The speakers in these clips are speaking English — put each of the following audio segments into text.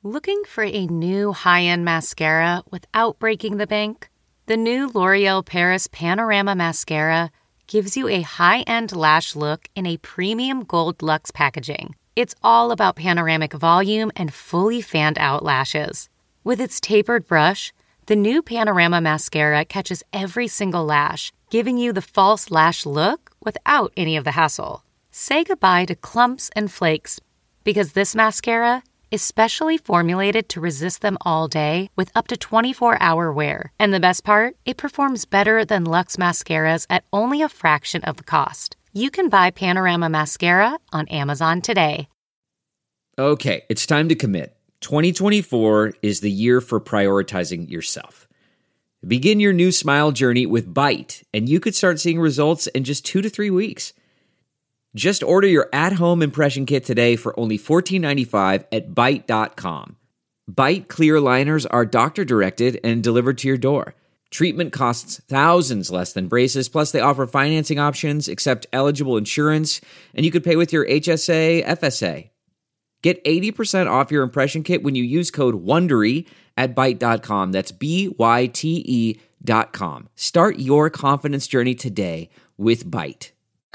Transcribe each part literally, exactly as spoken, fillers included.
Looking for a new high-end mascara without breaking the bank? The new L'Oreal Paris Panorama Mascara gives you a high-end lash look in a premium gold luxe packaging. It's all about panoramic volume and fully fanned-out lashes. With its tapered brush, the new Panorama Mascara catches every single lash, giving you the false lash look without any of the hassle. Say goodbye to clumps and flakes, because this mascara is specially formulated to resist them all day with up to twenty-four hour wear. And the best part? It performs better than Luxe mascaras at only a fraction of the cost. You can buy Panorama Mascara on Amazon today. Okay, it's time to commit. twenty twenty-four is the year for prioritizing yourself. Begin your new smile journey with Byte, and you could start seeing results in just two to three weeks. Just order your at-home impression kit today for only fourteen ninety-five at Byte dot com. Byte clear liners are doctor-directed and delivered to your door. Treatment costs thousands less than braces, plus they offer financing options, accept eligible insurance, and you could pay with your H S A, F S A. Get eighty percent off your impression kit when you use code WONDERY at Byte dot com. That's B Y T E dot com. Start your confidence journey today with Byte.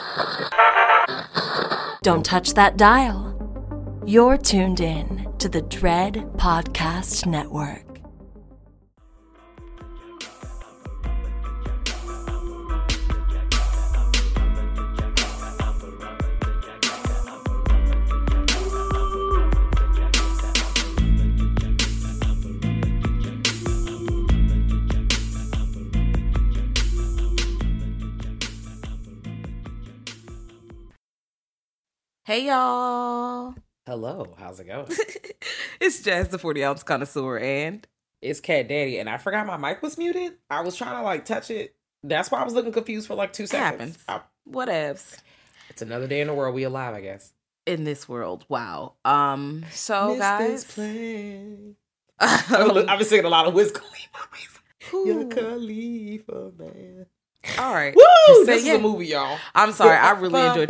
Don't touch that dial. You're tuned in to the Dread Podcast Network. Hey, y'all. Hello, how's it going? It's Jazz, the forty ounce connoisseur, and It's Cat Daddy, and I forgot my mic was muted. I was trying to, like, touch it. That's why I was looking confused for, like, two seconds. happens. I, Whatevs. It's another day in the world. We alive, I guess. In this world, wow. Um, so, guys. I've been singing a lot of Wiz Khalifa. You're Khalifa, man. All right. Woo! Just say This yeah. is a movie, y'all. I'm sorry. I really enjoyed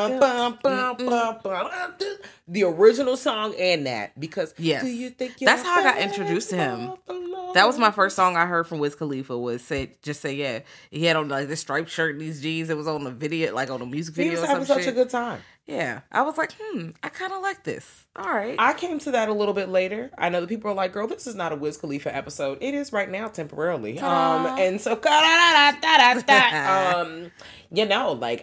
this. The original song and that, because yes. do you think that's how I got introduced to him. That was my first song I heard from Wiz Khalifa was say just say yeah. He had on like this striped shirt and these jeans. It was on the video, like on a music video. He was or having some such shit. a good time. Yeah, I was like, hmm, I kind of like this. All right. I came to that a little bit later. I know that people are like, girl, this is not a Wiz Khalifa episode. It is right now temporarily. Ta-da. Um, and so, um, you know, like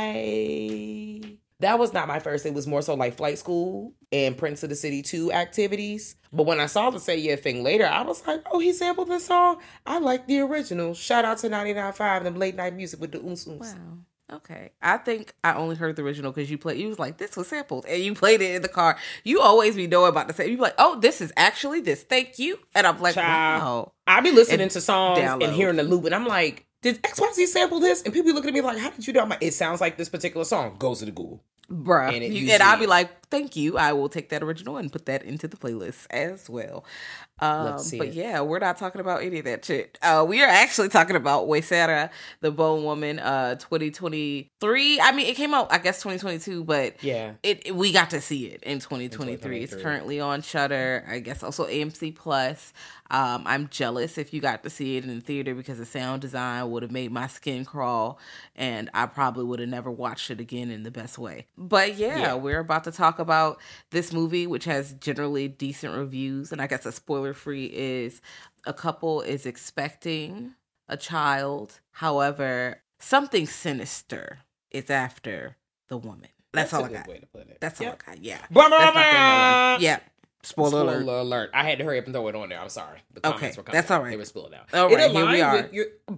I, that was not my first. It was more so like Flight School and Prince of the City two activities. But when I saw the Say Yeah thing later, I was like, oh, he sampled this song. I like the original. Shout out to ninety-nine point five, them late night music with the oons oons. Wow. Okay. I think I only heard the original because you played, you was like, this was sampled. And you played it in the car. You always be knowing about the same. You be like, oh, this is actually this. Thank you. And I'm like, Child, wow. I be listening and to songs download. and hearing the loop, and I'm like, did X Y Z sample this? And people be looking at me like, how did you know? I'm like, it sounds like this particular song. Goes to the Google. Bruh. And, You, and I'll be like, thank you. I will take that original and put that into the playlist as well. Um, but it. yeah, we're not talking about any of that shit. Uh, we are actually talking about Huesera, the Bone Woman, uh, twenty twenty-three. I mean, it came out, I guess, twenty twenty-two, but yeah, it, it we got to see it in twenty twenty-three. It's currently on Shudder. I guess also A M C Plus. Um, I'm jealous if you got to see it in the theater because the sound design would have made my skin crawl, and I probably would have never watched it again in the best way. But yeah, yeah, we're about to talk about this movie, which has generally decent reviews, and I guess a spoiler free is a couple is expecting a child. However, something sinister is after the woman. That's, That's all a I got. Way to put it. That's yep. all I got. Yeah. Blah, blah, That's blah. not yeah. Spoiler, Spoiler alert. alert. I had to hurry up and throw it on there. I'm sorry. The comments okay, were coming. that's all right. They were spilling out. All right, here we are.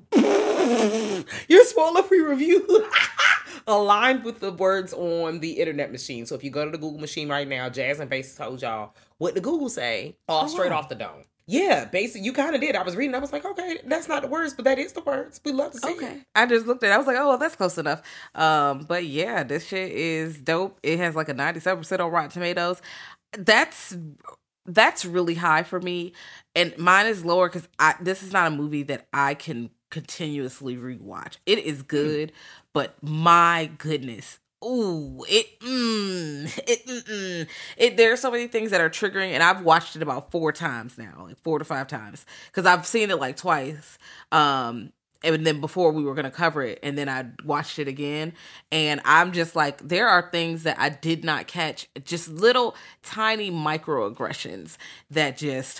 Your, your spoiler-free review aligned with the words on the internet machine. So if you go to the Google machine right now, Jazz and Bass told y'all what the Google say, all oh, straight wow. off the dome. Yeah, basically, you kind of did. I was reading. I was like, okay, that's not the words, but that is the words. We love to see okay. it. I just looked at it. I was like, oh, well, that's close enough. Um, but yeah, this shit is dope. It has like a ninety-seven percent on Rotten Tomatoes. That's that's really high for me, and mine is lower because I this is not a movie that I can continuously rewatch. It is good, mm. but my goodness, ooh, it, mm, it, mm-mm. it. There are so many things that are triggering, and I've watched it about four times now, like four to five times, because I've seen it like twice. Um, and then before we were gonna cover it, and then I watched it again, and I'm just like, there are things that I did not catch, just little tiny microaggressions that just,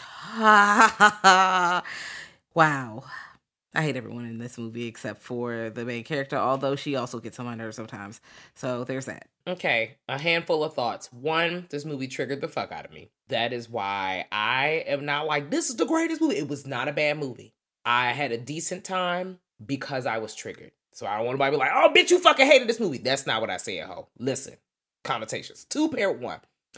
wow. I hate everyone in this movie except for the main character, although she also gets on my nerves sometimes. So there's that. Okay, a handful of thoughts. One, this movie triggered the fuck out of me. That is why I am not like, this is the greatest movie. It was not a bad movie. I had a decent time because I was triggered. So I don't want anybody to be like, oh, bitch, you fucking hated this movie. That's not what I said, ho. Listen, connotations. Two paired one.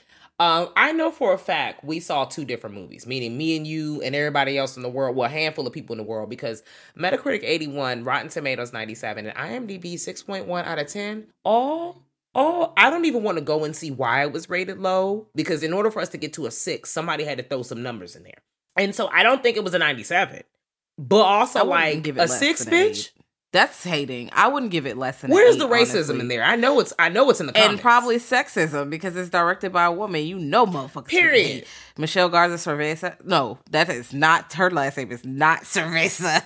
Um, I know for a fact we saw two different movies, meaning me and you and everybody else in the world, well, a handful of people in the world, because Metacritic eighty-one, Rotten Tomatoes ninety-seven, and IMDb six point one out of ten. All, all, I don't even want to go and see why it was rated low, because in order for us to get to a six, somebody had to throw some numbers in there. And so I don't think it was a ninety-seven, but also like give it a six, bitch. Eight. That's hating. I wouldn't give it less than Where's eight, the racism honestly. in there? I know it's I know it's in the comments. And probably sexism because it's directed by a woman. You know motherfuckers. Period. Michelle Garza Cerveza. No, that is not her last name is not Cerveza.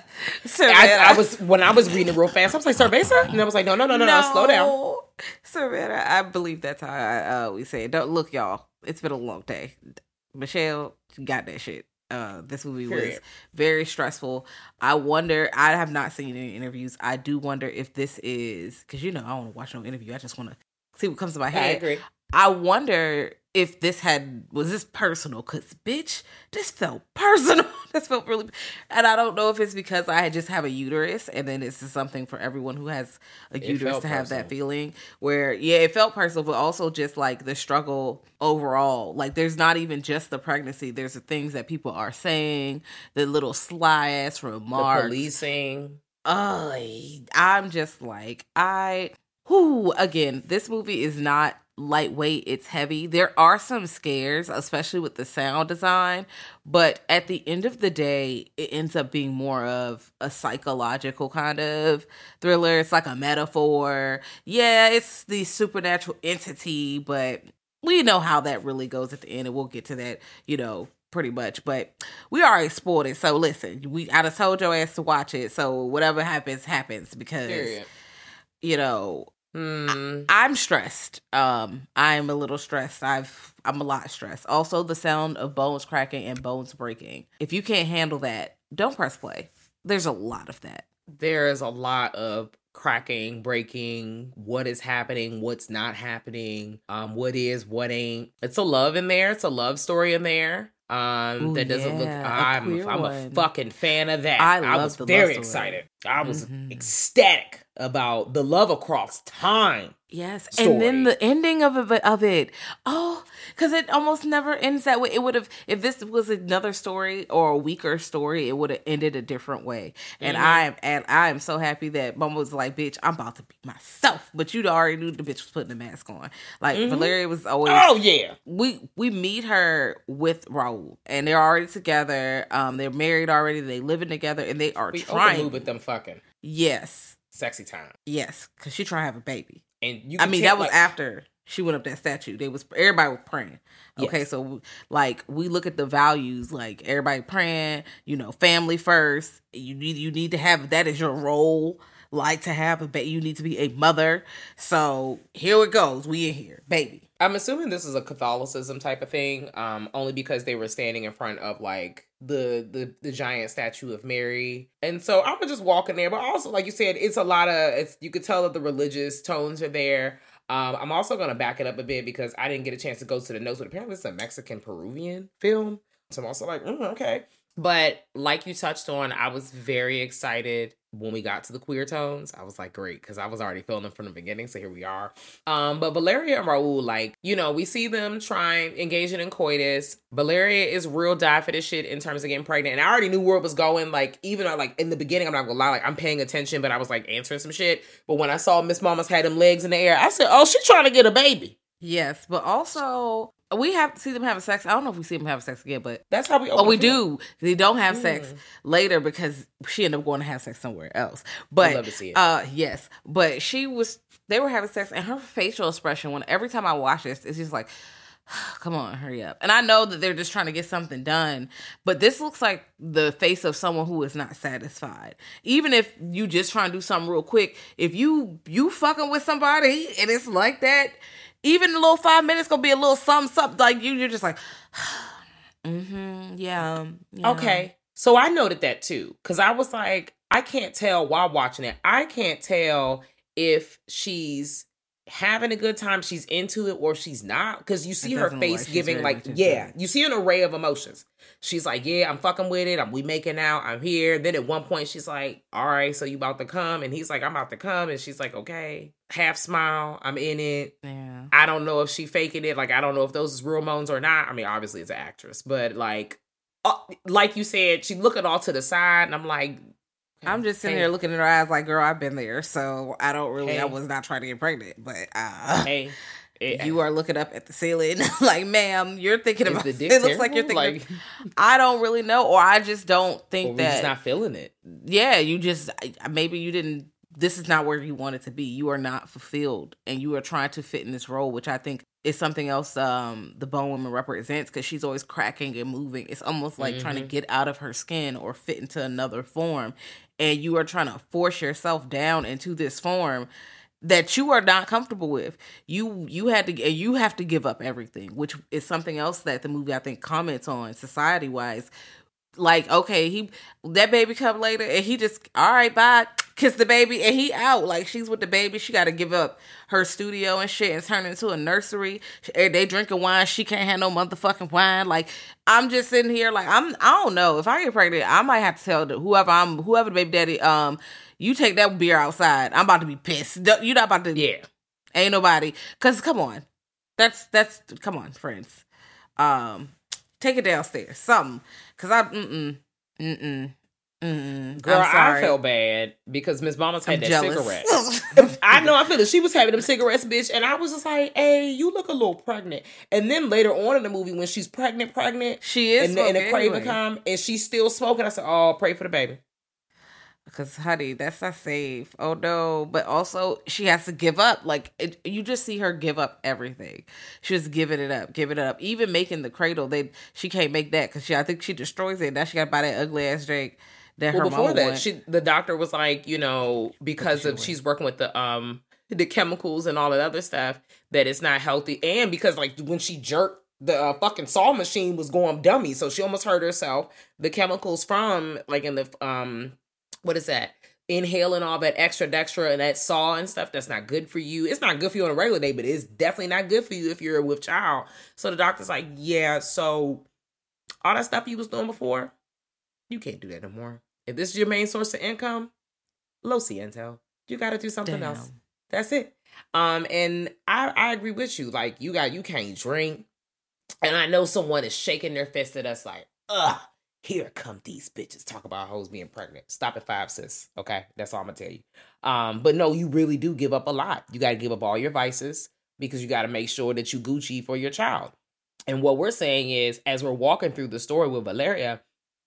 I, I was when I was reading it real fast, I was like, Cerveza? And I was like, no, no, no, no, no, no slow down. Cerveza. I believe that's how I, uh, we say it. Don't look, y'all. It's been a long day. Michelle got that shit. Uh, this movie Period. was very stressful. I wonder, I have not seen any interviews. I do wonder if this is, because you know, I don't want to watch no interview. I just want to see what comes to my head. I agree. I wonder if this had, was this personal? Because, bitch, this felt personal. This felt really, and I don't know if it's because I just have a uterus, and then it's just something for everyone who has a It uterus felt to have personal. that feeling where, yeah, it felt personal, but also just like the struggle overall. Like, there's not even just the pregnancy. There's the things that people are saying, the little sly ass remarks. The policing. Oh, I'm just like, I, whoo, again, this movie is not lightweight, it's heavy. There are some scares, especially with the sound design, but at the end of the day, it ends up being more of a psychological kind of thriller. It's like a metaphor. Yeah, it's the supernatural entity, but we know how that really goes at the end, and we'll get to that, you know, pretty much. But we already spoiled it, so listen, we I done told your ass to watch it, so whatever happens, happens, because, Period. you know, Hmm. I, I'm stressed. Um, I'm a little stressed. I've I'm a lot stressed. Also, the sound of bones cracking and bones breaking. If you can't handle that, don't press play. There's a lot of that. There is a lot of cracking, breaking, what is happening, what's not happening, um, what is, what ain't. It's a love in there. It's a love story in there. Um, Ooh, that doesn't look. yeah, a I'm queer I'm one. a fucking fan of that. I I, love was the love very story. excited. I was Mhm. ecstatic about the love across time. Yes, Story. and then the ending of it, of it. Oh, because it almost never ends that way. It would have, if this was another story or a weaker story, it would have ended a different way. And Mhm. I am, and I am so happy that Mama was like, "Bitch, I'm about to be myself." But you already knew the bitch was putting the mask on. Like Mhm. Valeria was always. Oh yeah. We we meet her with Raul, and they're already together. Um, they're married already. They living together, and they are We trying. open mood with them fucking Yes, sexy time. yes, because she trying to have a baby. And you I can mean, tell, that was like, after she went up that statue. They was everybody was praying. Okay, Yes. so like we look at the values, like everybody praying. You know, family first. You need you need to have that is your role. Like to have a baby, you need to be a mother. So here it goes. We in here, baby. I'm assuming this is a Catholicism type of thing, um, only because they were standing in front of like the the the giant statue of Mary, and so I was just walking there. But also, like you said, it's a lot of it's. You could tell that the religious tones are there. Um, I'm also gonna back it up a bit because I didn't get a chance to go to the notes, but apparently it's a Mexican Peruvian film. So I'm also like, mm, okay. But like you touched on, I was very excited when we got to the queer tones. I was like, great, because I was already feeling them from the beginning, so here we are. Um, but Valeria and Raul, like, you know, we see them trying, engaging in coitus. Valeria is real die for this shit in terms of getting pregnant. And I already knew where it was going. Like, even though, like, in the beginning, I'm not gonna lie, like, I'm paying attention, but I was, like, answering some shit. But when I saw Miss Mama's had them legs in the air, I said, oh, she's trying to get a baby. Yes, but also We have to see them having sex. I don't know if we see them having sex again, but that's how we. Oh, we do. They don't have sex mm. later because she ended up going to have sex somewhere else. But I'd love to see it. Uh, yes, but she was. They were having sex, and her facial expression when every time I watch this, it's just like, come on, hurry up. And I know that they're just trying to get something done, but this looks like the face of someone who is not satisfied. Even if you just trying to do something real quick, if you you fucking with somebody and it's like that. Even a little five minutes gonna be a little something, something like you. You're just like, mm-hmm, yeah, yeah. Okay, so I noted that too because I was like, I can't tell while watching it. I can't tell if she's having a good time, she's into it, or she's not. Because you see her face like giving like, yeah, you see an array of emotions. She's like, yeah, I'm fucking with it. I'm we making out. I'm here. Then at one point she's like, all right, so you about to come? And he's like, I'm about to come. And she's like, okay. Half smile. I'm in it. Yeah. I don't know if she faking it. Like, I don't know if those is real moans or not. I mean, obviously it's an actress, but like, uh, like you said, she looking all to the side, and I'm like, okay, I'm just sitting hey. there looking at her eyes like, girl, I've been there, so I don't really. Hey. I was not trying to get pregnant, but uh, hey. It, you are looking up at the ceiling like, ma'am, you're thinking about the dick it. Looks like you're thinking. Like, I don't really know, or I just don't think or that. Just not feeling it. Yeah, you just maybe you didn't. This is not where you wanted to be. You are not fulfilled, and you are trying to fit in this role, which I think is something else. Um, the Bone Woman represents because she's always cracking and moving. It's almost like mm-hmm. trying to get out of her skin or fit into another form, and you are trying to force yourself down into this form that you are not comfortable with. You you had to and you have to give up everything, which is something else that the movie I think comments on society wise. Like, okay, he that baby come later and he just all right, bye, kiss the baby and he out. Like, she's with the baby, she got to give up her studio and shit and turn into a nursery. They drinking wine, she can't have no motherfucking wine. Like, I'm just sitting here like I'm I don't know if I get pregnant, I might have to tell the, whoever I'm whoever the baby daddy um. You take that beer outside. I'm about to be pissed. You're not about to. Yeah. Ain't nobody. Because, come on. That's, that's, come on, friends. Um, take it downstairs. Something. Because I, mm-mm, mm-mm, mm-mm. Girl, I'm sorry. I felt bad because Miss Mama's had I'm that jealous. cigarette. I know, I feel it. She was having them cigarettes, bitch. And I was just like, hey, you look a little pregnant. And then later on in the movie, when she's pregnant, pregnant. She is And, and the craving anyway. come, and she's still smoking. I said, oh, pray for the baby. Because, honey, that's not safe. Oh, no. But also, she has to give up. Like, it, you just see her give up everything. She was giving it up, giving it up. Even making the cradle, they she can't make that because she I think she destroys it. Now she got to buy that ugly-ass drink that well, her before mama that, want. she the doctor was like, you know, because of she's working with the um the chemicals and all that other stuff, that it's not healthy. And because, like, when she jerked, the uh, fucking saw machine was going dummy. So she almost hurt herself. The chemicals from, like, in the... um. What is that? Inhaling all that extra dextra and that saw and stuff, that's not good for you. It's not good for you on a regular day, but it's definitely not good for you if you're with child. So the doctor's like, yeah, so all that stuff you was doing before, you can't do that no more. If this is your main source of income, lo siento. You got to do something Damn. else. That's it. Um, and I, I agree with you. Like, you got, you can't drink. And I know someone is shaking their fist at us like, ugh. Here come these bitches talk about hoes being pregnant. Stop at five, sis. Okay, that's all I'm gonna tell you. Um, but no, you really do give up a lot. You got to give up all your vices because you got to make sure that you Gucci for your child. And what we're saying is, as we're walking through the story with Valeria,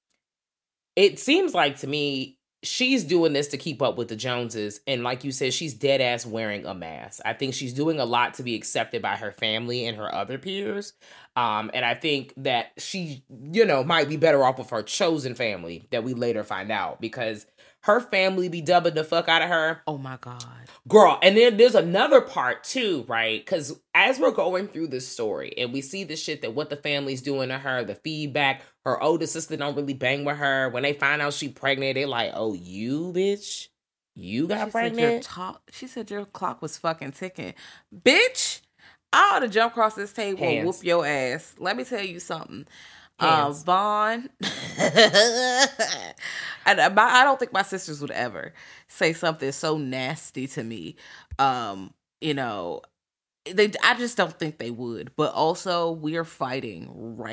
it seems like to me she's doing this to keep up with the Joneses. And like you said, she's dead ass wearing a mask. I think she's doing a lot to be accepted by her family and her other peers. Um, and I think that she, you know, might be better off with her chosen family that we later find out, because her family be dubbing the fuck out of her. Oh my God. Girl. And then there's another part too, right? Because as we're going through this story and we see the shit that what the family's doing to her, the feedback, her older sister don't really bang with her. When they find out she pregnant, they're like, oh, you bitch, you got she pregnant? Said your talk, she said your clock was fucking ticking. Bitch, I ought to jump across this table Hands. and whoop your ass. Let me tell you something. Hands. Uh, Vaughn, and I don't think my sisters would ever say something so nasty to me. Um, you know, they. I just don't think they would. But also, we're fighting right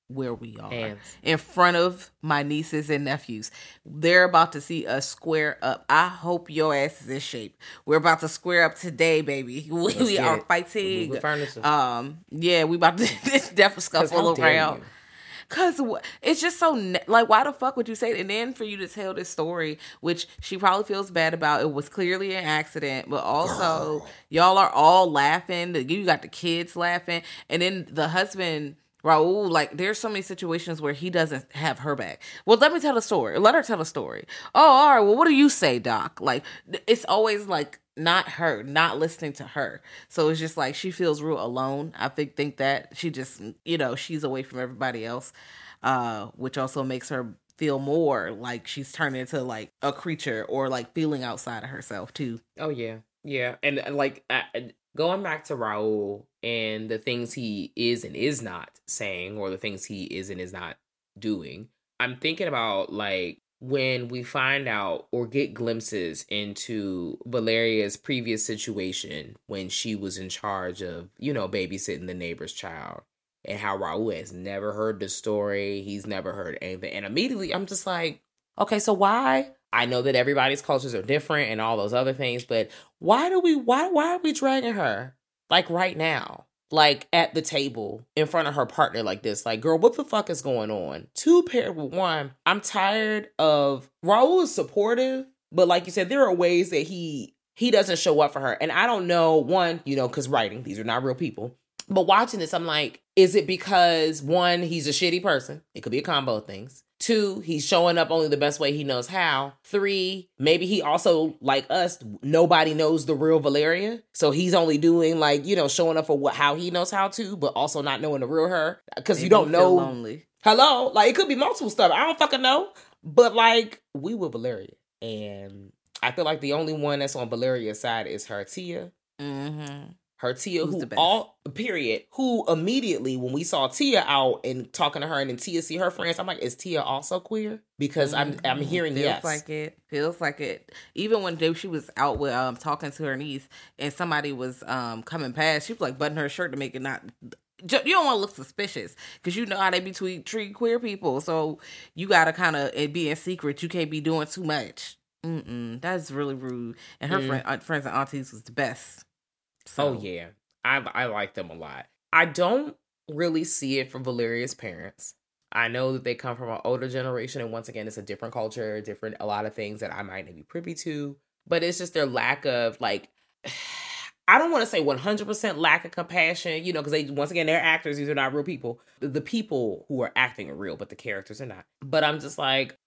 where we are. Hands. In front of my nieces and nephews. They're about to see us square up. I hope your ass is in shape. We're about to square up today, baby. We, we are it. fighting. Furniture. Um, yeah, we about to definitely scuffle around. Cause it's just so ne- like, why the fuck would you say it? And then for you to tell this story, which she probably feels bad about, it was clearly an accident, but also Girl. y'all are all laughing. You got the kids laughing, and then the husband Raul, like, there's so many situations where he doesn't have her back. Well, let me tell a story. Let her tell a story. Oh, all right. Well, what do you say, Doc? Like, it's always like not her, not listening to her. So it's just like she feels real alone. I think think that she just, you know, she's away from everybody else, uh, which also makes her feel more like she's turning into like a creature or like feeling outside of herself too. Oh yeah, yeah, and, and like uh, going back to Raul and the things he is and is not saying, or the things he is and is not doing. I'm thinking about like when we find out or get glimpses into Valeria's previous situation when she was in charge of, you know, babysitting the neighbor's child, and how Raul has never heard the story. He's never heard anything. And immediately I'm just like, okay, so why? I know that everybody's cultures are different and all those other things, but why do we, why, why are we dragging her like right now? Like at the table in front of her partner like this. Like, girl, what the fuck is going on? Two, paired with one, I'm tired of, Raul is supportive, but like you said, there are ways that he he doesn't show up for her. And I don't know, one, you know, because writing, these are not real people. But watching this, I'm like, is it because, one, he's a shitty person? It could be a combo of things. Two, he's showing up only the best way he knows how. Three, maybe he also, like us, nobody knows the real Valeria. So he's only doing like, you know, showing up for what how he knows how to, but also not knowing the real her. Because you don't know. Lonely. Hello? Like, it could be multiple stuff. I don't fucking know. But like, we were Valeria. And I feel like the only one that's on Valeria's side is her Tia. Mm-hmm. Her Tia, Who's who the best? all period, who immediately when we saw Tia out and talking to her, and then Tia see her friends, I'm like, is Tia also queer? Because mm-hmm. I'm I'm hearing feels yes, like it feels like it. Even when she was out with um talking to her niece, and somebody was um coming past, she was like buttoning her shirt to make it not. You don't want to look suspicious because you know how they be treat, treat queer people, so you gotta kind of be in secret. You can't be doing too much. Mm-mm, that's really rude. And her mm. friend, friends and aunties was the best. So. Oh, yeah. I I like them a lot. I don't really see it from Valeria's parents. I know that they come from an older generation, and once again, it's a different culture, different, a lot of things that I might not be privy to, but it's just their lack of, like, I don't want to say one hundred percent lack of compassion, you know, because they, once again, they're actors. These are not real people. The, the people who are acting are real, but the characters are not. But I'm just like,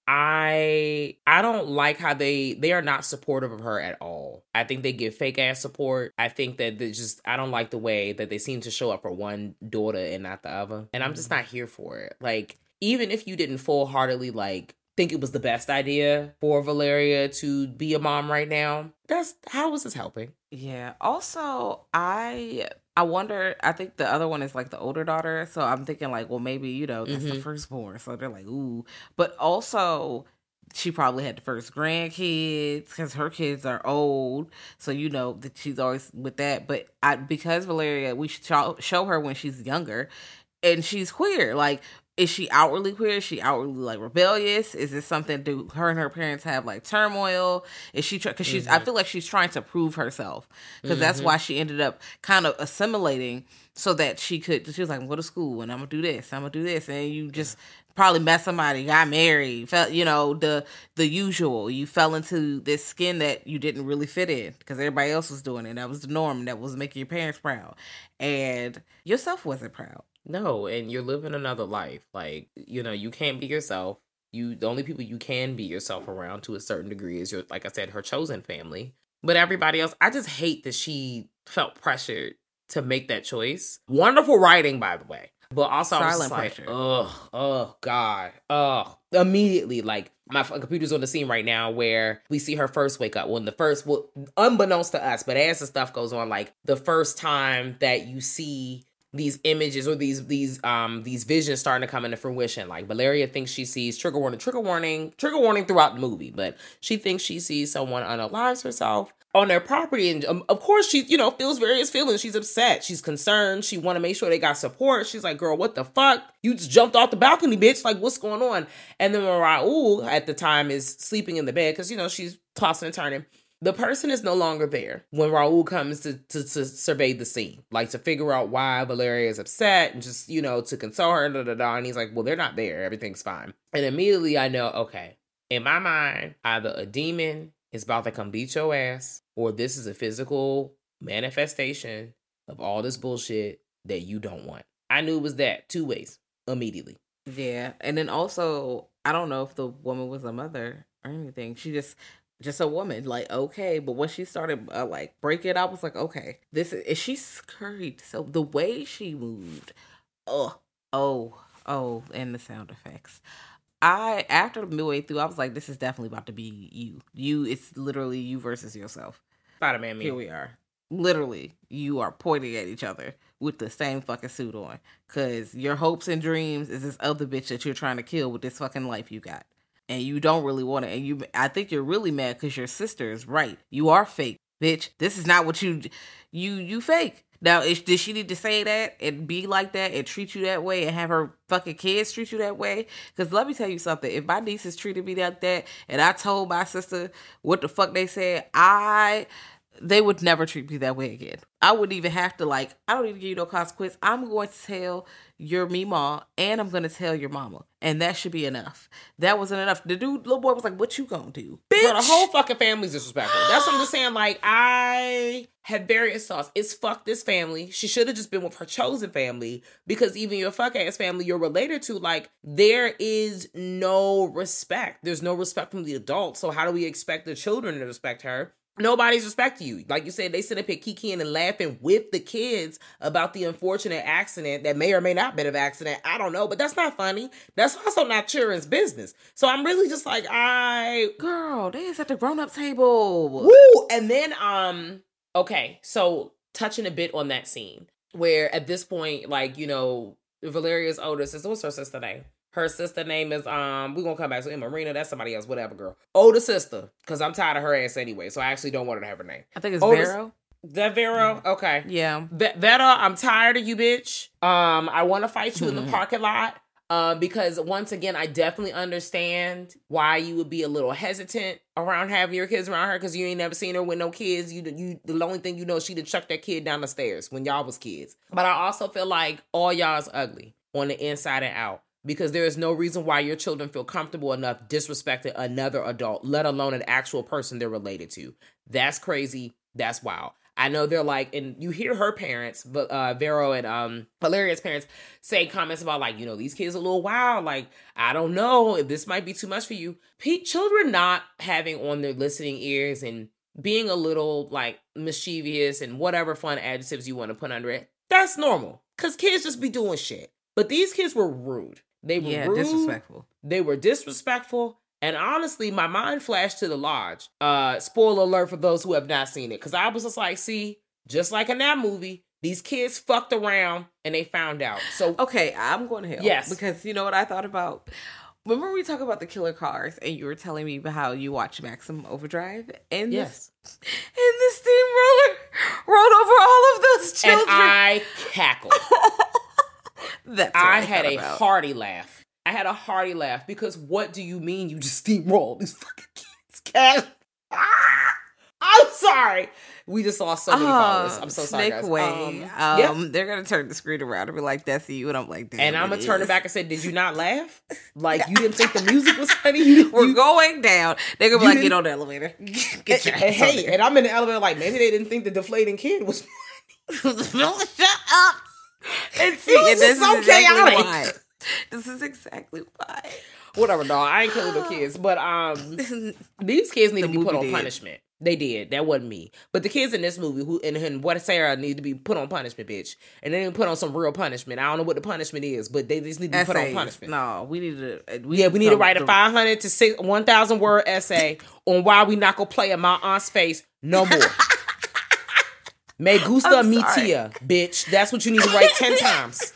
I I don't like how they, they are not supportive of her at all. I think they give fake ass support. I think that they just, I don't like the way that they seem to show up for one daughter and not the other. And I'm just not here for it. Like, even if you didn't full-heartedly, like, think it was the best idea for Valeria to be a mom right now, that's, how is this helping? Yeah. Also, I I wonder, I think the other one is like the older daughter. So I'm thinking like, well, maybe, you know, that's mm-hmm. the firstborn. So they're like, ooh. But also, she probably had the first grandkids because her kids are old. So, you know, that she's always with that. But I, because Valeria, we show, show her when she's younger and she's queer. Like, is she outwardly queer? Is she outwardly like rebellious? Is this something, do her and her parents have like turmoil? Is she, because she's, mm-hmm. I feel like she's trying to prove herself because mm-hmm. that's why she ended up kind of assimilating so that she could, she was like, I'm going to school and I'm going to do this, I'm going to do this. And you just probably met somebody, got married, felt, you know, the, the usual. You fell into this skin that you didn't really fit in because everybody else was doing it. That was the norm. That was making your parents proud. And yourself wasn't proud. No, and you're living another life. Like, you know, you can't be yourself. You, the only people you can be yourself around to a certain degree is your, like I said, her chosen family. But everybody else, I just hate that she felt pressured to make that choice. Wonderful writing, by the way. But also, I was just like, oh, oh, God, oh. Immediately, like, my computer's on the scene right now where we see her first wake up. When the first, well, unbeknownst to us, but as the stuff goes on, like, the first time that you see these images or these these um these visions starting to come into fruition. Like, Valeria thinks she sees, trigger warning, trigger warning, trigger warning throughout the movie, but she thinks she sees someone unalives herself. on their property. And um, of course, she, you know, feels various feelings. She's upset. She's concerned. She want to make sure they got support. She's like, girl, what the fuck? You just jumped off the balcony, bitch. Like, what's going on? And then when Raul at the time is sleeping in the bed, because, you know, she's tossing and turning. The person is no longer there when Raul comes to, to, to survey the scene, like to figure out why Valeria is upset and just, you know, to console her. Da, da, da. And he's like, well, they're not there. Everything's fine. And immediately I know, okay, in my mind, either a demon is about to come beat your ass, or this is a physical manifestation of all this bullshit that you don't want. I knew it was that two ways immediately. Yeah. And then also, I don't know if the woman was a mother or anything. She just... Just a woman, like, okay. But when she started, uh, like, breaking, I was like, okay. This is, she scurried. So the way she moved, oh, oh, oh, and the sound effects. I, after midway through, I was like, this is definitely about to be you. You, it's literally you versus yourself. Spider-Man me. Here we are. Literally, you are pointing at each other with the same fucking suit on. Because your hopes and dreams is this other bitch that you're trying to kill with this fucking life you got. And you don't really want it. And you, I think you're really mad because your sister is right. You are fake, bitch. This is not what you, you, you fake. Now, is, did she need to say that and be like that and treat you that way and have her fucking kids treat you that way? Because let me tell you something. If my nieces treated me like that and I told my sister what the fuck they said, I... they would never treat me that way again. I wouldn't even have to, like, I don't even give you no consequence. I'm going to tell your Meemaw and I'm going to tell your mama. And that should be enough. That wasn't enough. The dude, little boy was like, what you gonna do? Bitch! Girl, the whole fucking family's disrespectful. That's what I'm just saying. Like, I had various thoughts. It's fuck this family. She should have just been with her chosen family, because even your fuck ass family you're related to, like, there is no respect. There's no respect from the adults. So how do we expect the children to respect her? Nobody's respecting you. Like you said, they sit up here kikiing and laughing with the kids about the unfortunate accident that may or may not have been an accident. I don't know, but that's not funny. That's also not children's business. So I'm really just like, I... Girl, they is at the grown-up table. Woo! And then, um, okay, so touching a bit on that scene where at this point, like, you know, Valeria's older sister, what's her sister name? Her sister name is, um, we're going to come back to Marina. That's somebody else, whatever, girl. Older sister, because I'm tired of her ass anyway, so I actually don't want her to have her name. I think it's Older, Vero. That Vero? Okay. Yeah. V- Vera, I'm tired of you, bitch. Um, I want to fight you mm-hmm. in the parking lot. Um, because once again, I definitely understand why you would be a little hesitant around having your kids around her, because you ain't never seen her with no kids. You, you, the only thing you know, she'd have chucked that kid down the stairs when y'all was kids. But I also feel like all y'all is ugly on the inside and out, because there is no reason why your children feel comfortable enough disrespecting another adult, let alone an actual person they're related to. That's crazy. That's wild. I know they're like, and you hear her parents, but uh, Vero and um, Valeria's parents say comments about, like, you know, these kids are a little wild. Like, I don't know if this might be too much for you. P- children not having on their listening ears and being a little, like, mischievous and whatever fun adjectives you want to put under it, that's normal, because kids just be doing shit. But these kids were rude. They were yeah, rude, disrespectful. They were disrespectful. And honestly, my mind flashed to The Lodge. Uh, spoiler alert for those who have not seen it. Because I was just like, see, just like in that movie, these kids fucked around and they found out. So okay, I'm going to hell. Yes. Because you know what I thought about? Remember we talk about the killer cars and you were telling me about how you watch Maximum Overdrive? And yes. This, and the steamroller rode over all of those children. And I cackled. That's I, I had a about. hearty laugh. I had a hearty laugh because what do you mean you just steamroll these fucking kids? Cash. Ah! I'm sorry. We just lost so many uh, followers. I'm so sorry, Snake guys. Way. Um, Um, um, yep. they're gonna turn the screen around and be like, "That's you," and I'm like, "Damn." And I'm gonna it turn is. it back and say, "Did you not laugh? Like you didn't think the music was funny? You, We're you, going down." They're gonna be you like, "Get didn't- on the elevator." Get your and, ass on hey, there. and I'm in the elevator like maybe they didn't think the deflating kid was funny. Shut up. And see, It was and this just so is exactly chaotic. why. This is exactly why. Whatever, dog. I ain't killing the kids, but um, these kids need The to be put movie on did. punishment. They did. That wasn't me. But the kids in this movie, who and, and what Sarah need to be put on punishment, bitch. And they didn't put on some real punishment. I don't know what the punishment is, but they just need to be put on Essays. punishment. No, we need to. We Yeah, we need to some- write a the- five hundred to six one thousand word essay on why we not gonna play in my aunt's face no more. Me gusta I'm mi sorry. tia, bitch. That's what you need to write ten times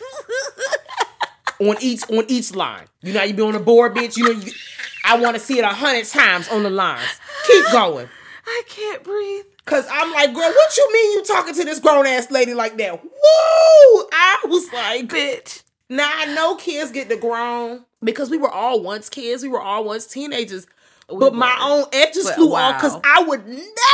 on each on each line. You know how you be on the board, bitch. You know you, I want to see it a hundred times on the lines. Keep going. I can't breathe. Cause I'm like, girl, what you mean you talking to this grown ass lady like that? Woo! I was like, bitch. Now I know kids get to grown because we were all once kids. We were all once teenagers. We but were. My own edges but, flew wow. off because I would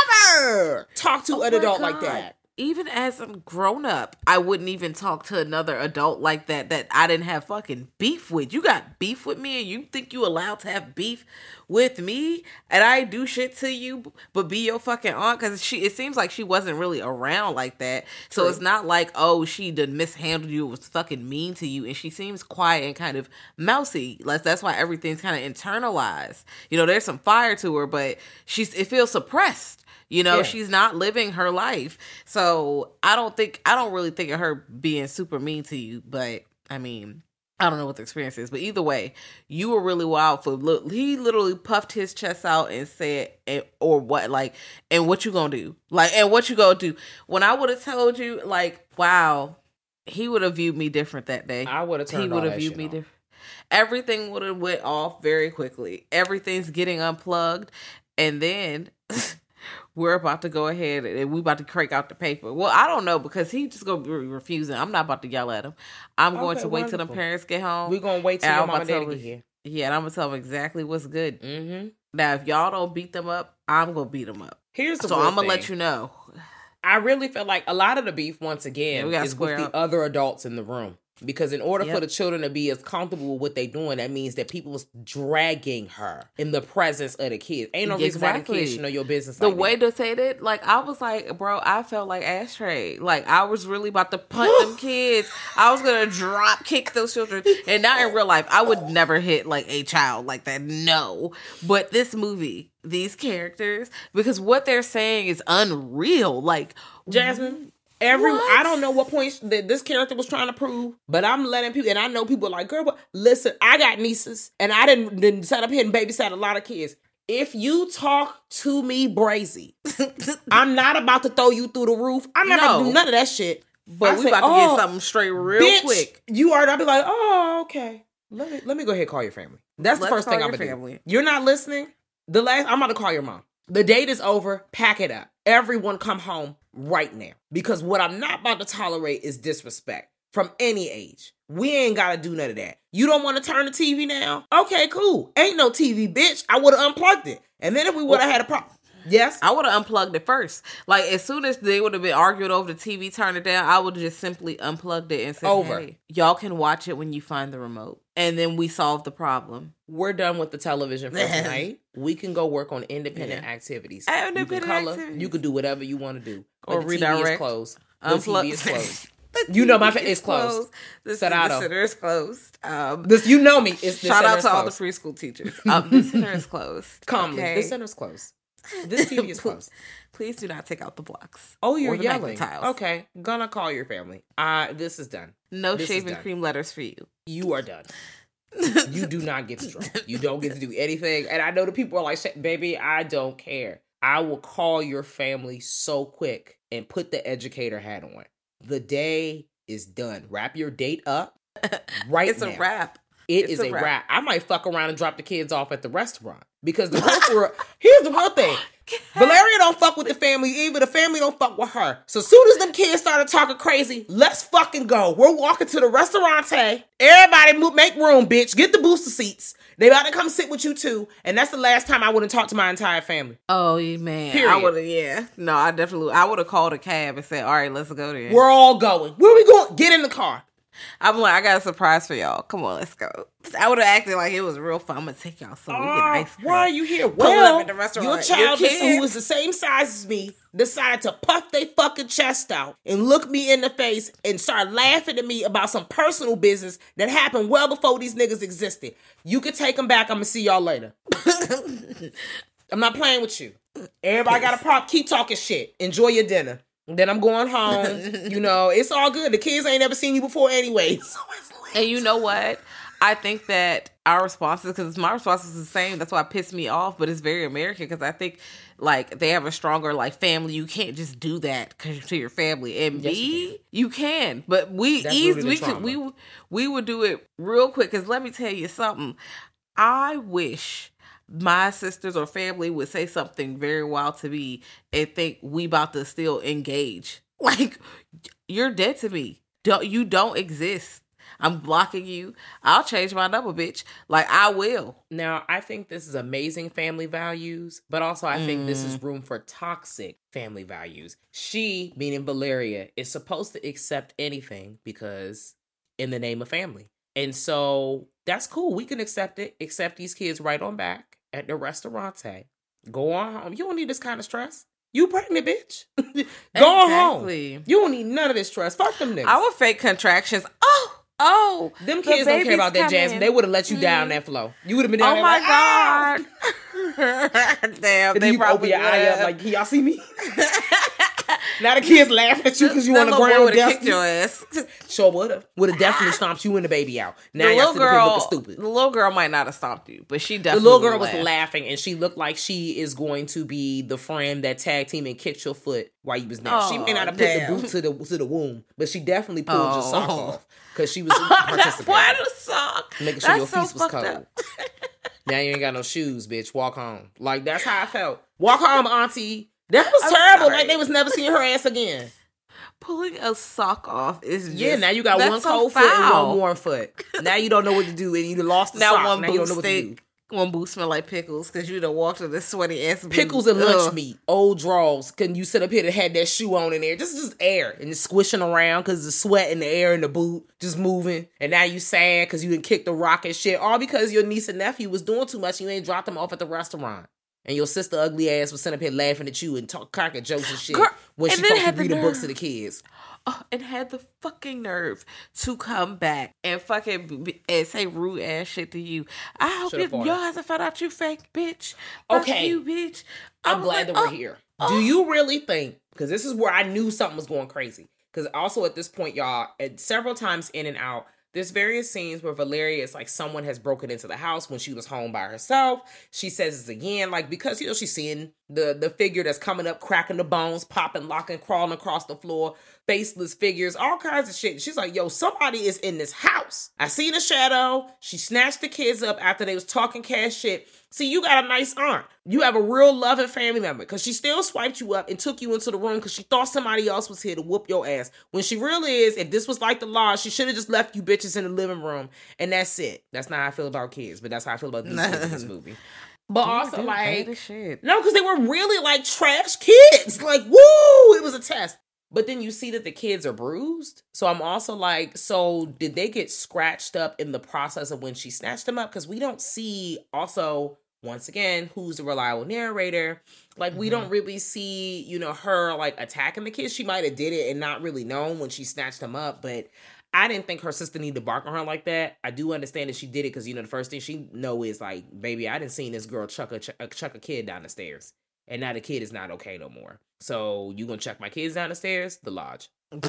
never talk to oh an adult God. like that. Even as a grown up, I wouldn't even talk to another adult like that that I didn't have fucking beef with. You got beef with me and you think you allowed to have beef with me and I do shit to you but be your fucking aunt? Because she, it seems like she wasn't really around like that. So True. It's not like, oh, she done mishandled you, was fucking mean to you. And she seems quiet and kind of mousy. Like, that's why everything's kind of internalized. You know, there's some fire to her, but she's it feels suppressed. You know, yeah. she's not living her life. So I don't think, I don't really think of her being super mean to you. But, I mean, I don't know what the experience is. But either way, you were really wild for, look, he literally puffed his chest out and said, and, or what, like, and what you gonna do? Like, and what you gonna do? When I would have told you, like, wow, he would have viewed me different that day. I would have turned He would have viewed me off. different. Everything would have went off very quickly. Everything's getting unplugged. And then... we're about to go ahead and we about to crank out the paper. Well, I don't know because he just gonna be refusing. I'm not about to yell at him. I'm okay, going to wait wonderful. till the parents get home. We're gonna wait till your mom and daddy get here. Yeah, and I'm gonna tell them exactly what's good. Mm-hmm. Now, if y'all don't beat them up, I'm gonna beat them up. Here's the so I'm gonna let you know. I really feel like a lot of the beef, once again, yeah, is with up. the other adults in the room. Because in order yep. for the children to be as comfortable with what they're doing, that means that people is dragging her in the presence of the kids. Ain't no reason exactly. why the kids should know your business. The like way that. to say that, like, I was like, bro, I felt like ashtray. Like, I was really about to punt them kids. I was going to drop kick those children. And not in real life. I would never hit, like, a child like that. No. But this movie, these characters, because what they're saying is unreal. Like, Jasmine... Every what? I don't know what point that this character was trying to prove, but I'm letting people, and I know people are like, girl, but listen, I got nieces, and I didn't, didn't set up here and babysat a lot of kids. If you talk to me brazy, I'm not about to throw you through the roof. I'm not no. about to do none of that shit. But I we say, about to oh, get something straight real bitch, quick. You are, I'll be like, oh, okay. Let me let me go ahead and call your family. That's Let's the first thing I'm gonna do. You're not listening. The last, I'm about to call your mom. The date is over. Pack it up. Everyone come home right now. Because what I'm not about to tolerate is disrespect from any age. We ain't got to do none of that. You don't want to turn the T V now? Okay, cool. Ain't no T V, bitch. I would have unplugged it. And then if we would have had a problem. Yes? I would have unplugged it first. Like, as soon as they would have been arguing over the T V, turn it down, I would have just simply unplugged it and said, over. Hey, y'all can watch it when you find the remote. And then we solve the problem. We're done with the television for tonight. We can go work on independent yeah. activities. Independent you can color. Activities. You can do whatever you want to do. Or the redirect. T V is closed. The Unplug- T V is closed. You know my face is closed. closed. The, the center is closed. Um, this, you know me. It's the shout out to closed. all the preschool teachers. Um, the center is closed. Calmly. Okay? The center is closed. This T V is closed. Please do not take out the blocks. Oh, you're yelling. Okay, gonna call your family. Uh, this is done. No this shaving cream letters for you. You are done. You do not get to drink. You don't get to do anything. And I know the people are like, baby, I don't care. I will call your family so quick and put the educator hat on. The day is done. Wrap your date up right it's now. It's a wrap. It it's is a, a wrap. wrap. I might fuck around and drop the kids off at the restaurant. Because the real, here's the real thing. Valeria don't fuck with the family either. The family don't fuck with her. So as soon as them kids started talking crazy, let's fucking go. We're walking to the restaurante. Everybody move, make room, bitch. Get the booster seats. They about to come sit with you too. And that's the last time I would have talked to my entire family. Oh, man. Period. I would have, yeah. No, I definitely, I would have called a cab and said, all right, let's go there. We're all going. Where are we going? Get in the car. I'm like, I got a surprise for y'all. Come on, let's go. I would have acted like it was real fun. I'm going to take y'all somewhere. We get ice cream. Why are you here? Pull Well, up at the restaurant. your child, your who is the same size as me, decided to puff their fucking chest out and look me in the face and start laughing at me about some personal business that happened well before these niggas existed. You can take them back. I'm going to see y'all later. I'm not playing with you. Everybody got a prop. Keep talking shit. Enjoy your dinner. Then I'm going home. You know, it's all good. The kids ain't never seen you before anyway. So it's late. And you know what? I think that our responses, because my response is the same. That's why it pissed me off. But it's very American because I think like they have a stronger like family. You can't just do that to your family. And yes, me, you can. you can. But we easy, we could we we would do it real quick. Because let me tell you something. I wish my sisters or family would say something very wild to me and think we about to still engage. Like, you're dead to me. Don't you don't exist. I'm blocking you. I'll change my number, bitch. Like, I will. Now, I think this is amazing family values, but also I think mm. this is room for toxic family values. She, meaning Valeria, is supposed to accept anything because in the name of family. And so that's cool. We can accept it. Accept these kids right on back at the restaurante. Go on home. You don't need this kind of stress. You pregnant, bitch. Go exactly. home. You don't need none of this stress. Fuck them niggas. I would fake contractions. Oh. Oh, them kids don't care about that, Jasmine. They would have let you mm. down that flow. You would have been down oh there like, oh my God. Damn, and they you probably open your eye up like, can y'all see me? Now the kids laugh at you because you on the ground. Would have kicked your ass. Sure would have. Would have definitely stomped you and the baby out. Now the y'all little girl, looking stupid. The little girl might not have stomped you, but she definitely. The little girl laughed. was laughing, and she looked like she is going to be the friend that tag team and kicked your foot while you was there. Oh, she may not have damn. put the boot to the to the womb, but she definitely pulled oh. your sock off because she was participating. Why the sock? Making sure that's your feet so was cold. Now you ain't got no shoes, bitch. Walk home. Like, that's how I felt. Walk home, auntie. That was I'm terrible. Sorry. Like, they was never seeing her ass again. Pulling a sock off is just, yeah. Now you got one so cold foul. foot and one warm foot. Now you don't know what to do, and you lost the now sock. One now boot you don't know what stink, to do. One boot smell like pickles because you done walked in this sweaty ass. Pickles boot. and lunch Ugh. meat, old draws. Can you sit up here that had that shoe on in there? Just just air and it's squishing around because the sweat in the air in the boot just moving. And now you sad because you didn't kick the rock and shit, all because your niece and nephew was doing too much. And you ain't dropped them off at the restaurant. And your sister ugly ass was sitting up here laughing at you and talk cracking jokes and shit Girl, when and she supposed to read the books to the kids. Oh, and had the fucking nerve to come back and fucking be, and say rude ass shit to you. I hope it, y'all hasn't found out you fake bitch. Fuck okay, you bitch. I'm glad like, that we're oh, here. Oh. Do you really think? Because this is where I knew something was going crazy. Because also at this point, y'all, at several times in and out, there's various scenes where Valeria is like someone has broken into the house when she was home by herself. She says this again, like, because, you know, she's seeing the, the figure that's coming up, cracking the bones, popping, locking, crawling across the floor, faceless figures, all kinds of shit. She's like, yo, somebody is in this house. I seen a shadow. She snatched the kids up after they was talking cash shit. See, you got a nice aunt. You have a real loving family member because she still swiped you up and took you into the room because she thought somebody else was here to whoop your ass. When she really is, if this was like the law, she should have just left you bitches in the living room. And that's it. That's not how I feel about kids, but that's how I feel about these kids in this movie. But dude, also, dude, like, shit. No, because they were really like trash kids. Like, woo, it was a test. But then you see that the kids are bruised. So I'm also like, so did they get scratched up in the process of when she snatched them up? Because we don't see also, once again, who's the reliable narrator. Like, mm-hmm. we don't really see, you know, her like attacking the kids. She might have did it and not really known when she snatched them up. But I didn't think her sister needed to bark on her like that. I do understand that she did it because, you know, the first thing she know is like, baby, I didn't see this girl chuck a, ch- chuck a kid down the stairs. And now the kid is not okay no more. So you gonna check my kids down the stairs? The lodge.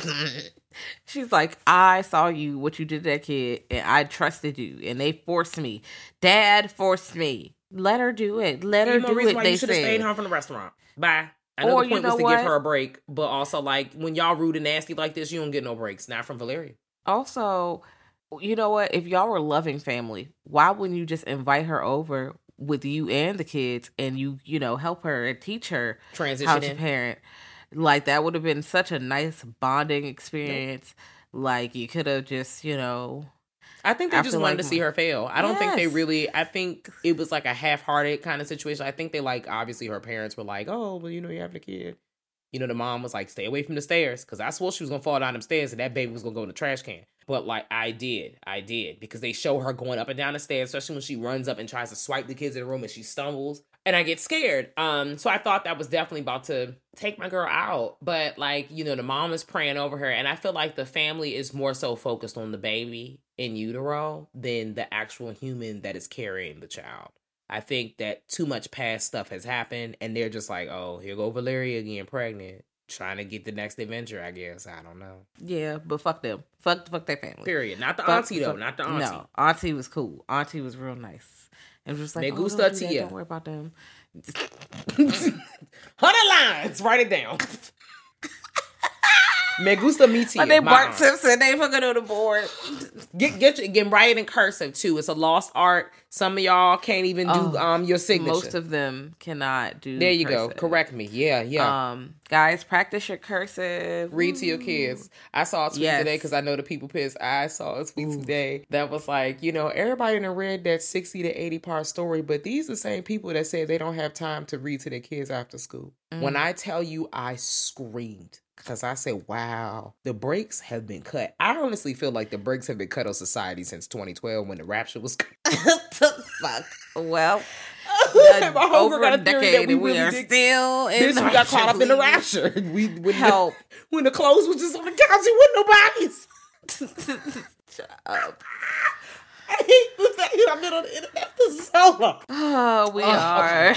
She's like, I saw you, what you did to that kid, and I trusted you, and they forced me. Dad forced me. Let her do it. Let her do it. Why they you should have stayed home from the restaurant. Bye. I know or, the point you know was to what? give her a break, but also like when y'all rude and nasty like this, you don't get no breaks. Not from Valeria. Also, you know what? If y'all were loving family, why wouldn't you just invite her over with you and the kids and you, you know, help her and teach her transition how to parent? Like, that would have been such a nice bonding experience. Nope. Like, you could have just, you know. I think they just wanted like, to see her fail. I don't yes. think they really, I think it was like a half-hearted kind of situation. I think they like, obviously her parents were like, oh, well, you know, you have a kid. You know, the mom was like, stay away from the stairs. Because I swore she was going to fall down them stairs and that baby was going to go in the trash can. But, like, I did. I did. Because they show her going up and down the stairs, especially when she runs up and tries to swipe the kids in the room and she stumbles. And I get scared. Um, so I thought that was definitely about to take my girl out. But, like, you know, the mom is praying over her. And I feel like the family is more so focused on the baby in utero than the actual human that is carrying the child. I think that too much past stuff has happened. And they're just like, oh, here go Valeria again, pregnant. Trying to get the next adventure, I guess. I don't know. Yeah, but fuck them. Fuck, fuck their family. Period. Not the fuck, auntie, though. Fuck, Not the auntie. No, auntie was cool. Auntie was real nice. And just like, Me oh, gusta don't, do tia. don't worry about them. Hundred lines. Write it down. Me gusta mi tia. Like they my Bart aunt. Simpson, they fucking on the board. Get get your, get write it in cursive too. It's a lost art. Some of y'all can't even do Oh, um your signature. Most of them cannot do. there you cursive. go. Correct me. Yeah, yeah. Um, guys, practice your cursive. Read to your kids. I saw a tweet Yes. today because I know the people pissed. I saw a tweet today that was like, you know, everybody done read that sixty to eighty part story, but these are the same people that said they don't have time to read to their kids after school. Mm. When I tell you, I screamed. Because I said, wow, the brakes have been cut. I honestly feel like the brakes have been cut on society since twenty twelve when the rapture was cut. Fuck. Well, My homegirl over got a a theory decade, that we and we really are did- still in. Bitch, we got caught up in the rapture. rapture. We when Help. The, when the clothes was just on the couch, it wasn't nobody's. Shut up. I hate the fact that I've been on the internet for so long. Oh, we Oh, are.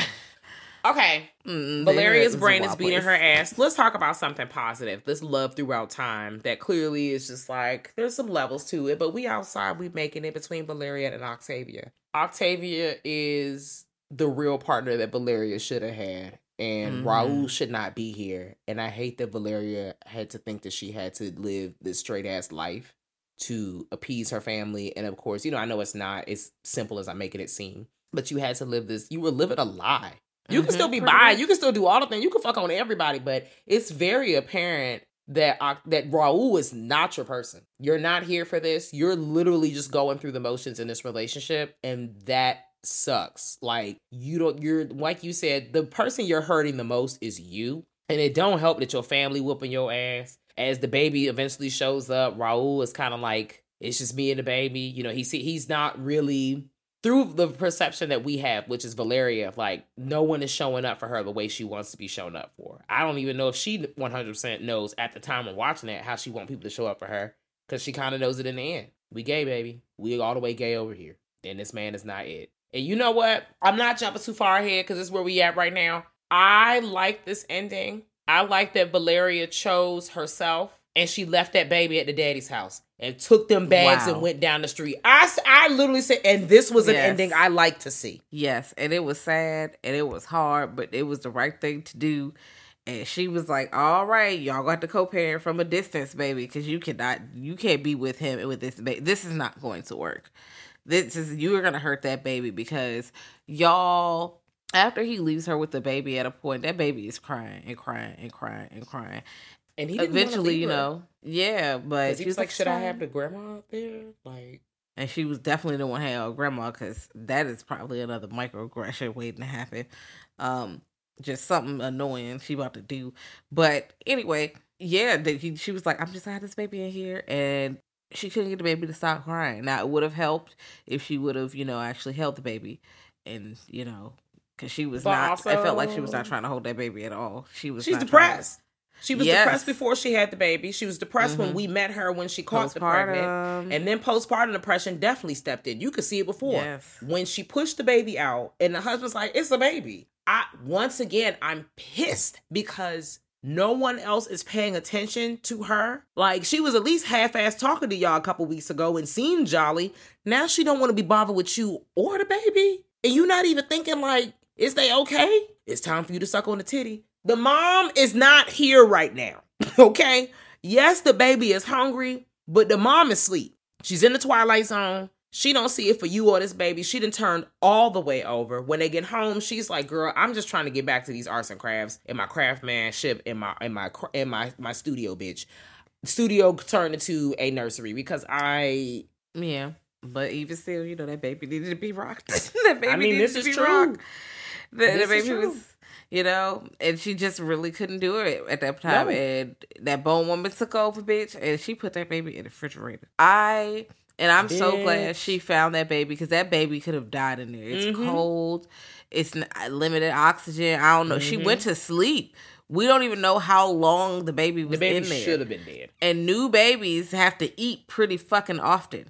Okay. Mm, Valeria's this brain a is wild beating place. her ass. Let's talk about something positive. This love throughout time that clearly is just like, there's some levels to it, but we outside, we making it between Valeria and Octavia. Octavia is the real partner that Valeria should have had. And Mhm. Raul should not be here. And I hate that Valeria had to think that she had to live this straight ass life to appease her family. And of course, you know, I know it's not as simple as I'm making it seem, but you had to live this, you were living a lie. You can Mhm, still be pretty bi, much. you can still do all the things, you can fuck on everybody, but it's very apparent that uh, that Raul is not your person. You're not here for this. You're literally just going through the motions in this relationship, and that sucks. Like, you don't, you're, like you said, the person you're hurting the most is you, and it don't help that your family whooping your ass. As the baby eventually shows up, Raul is kind of like, it's just me and the baby. You know, he see, he's not really, through the perception that we have, which is Valeria, like, no one is showing up for her the way she wants to be shown up for. I don't even know if she one hundred percent knows at the time of watching that how she want people to show up for her, because she kind of knows it in the end. We gay, baby. We all the way gay over here. And this man is not it. And you know what? I'm not jumping too far ahead because this is where we at right now. I like this ending. I like that Valeria chose herself and she left that baby at the daddy's house and took them bags Wow. and went down the street. I, s- I literally said, and this was an Yes. ending I like to see. Yes, and it was sad and it was hard, but it was the right thing to do. And she was like, "All right, y'all got to co-parent from a distance, baby, because you cannot, you can't be with him and with this baby. This is not going to work. This is you are gonna hurt that baby because y'all." After he leaves her with the baby, at a point, that baby is crying and crying and crying and crying. And he didn't wanna Eventually, leave you her. know, yeah, but Because he she was like, should I "Son." have the grandma up there? Like, And she was definitely the one having a grandma, because that is probably another microaggression waiting to happen. Um, just something annoying she about to do. But anyway, yeah, the, he, she was like, I'm just gonna have this baby in here. And she couldn't get the baby to stop crying. Now, it would have helped if she would have, you know, actually held the baby. And, you know, because she was But not, also- I felt like she was not trying to hold that baby at all. She was she's not trying to- depressed. She was Yes. depressed before she had the baby. She was depressed when Mhm. we met her when she caught the pregnant. Postpartum. And then postpartum depression definitely stepped in. You could see it before. Yes. When she pushed the baby out and the husband's like, it's a baby. I once again, I'm pissed because no one else is paying attention to her. Like, she was at least half-ass talking to y'all a couple weeks ago and seemed jolly. Now she don't want to be bothered with you or the baby. And you not even thinking like, is they okay? It's time for you to suck on the titty. The mom is not here right now, okay? Yes, the baby is hungry, but the mom is asleep. She's in the twilight zone. She don't see it for you or this baby. She done turned all the way over. When they get home, she's like, girl, I'm just trying to get back to these arts and crafts and my craftsmanship in my in my in my my studio, bitch. Studio turned into a nursery because I Yeah. But even still, you know, that baby needed to be rocked. that baby I mean, needed this to is be true. rocked. The, the This is baby true. was, you know, and she just really couldn't do it at that time. No. And that bone woman took over, bitch, and she put that baby in the refrigerator. I, and I'm so glad Bitch. she found that baby, because that baby could have died in there. It's Mhm. cold. It's n- limited oxygen. I don't know. She Mhm. went to sleep. We don't even know how long the baby was the baby in there. should have been dead. And new babies have to eat pretty fucking often.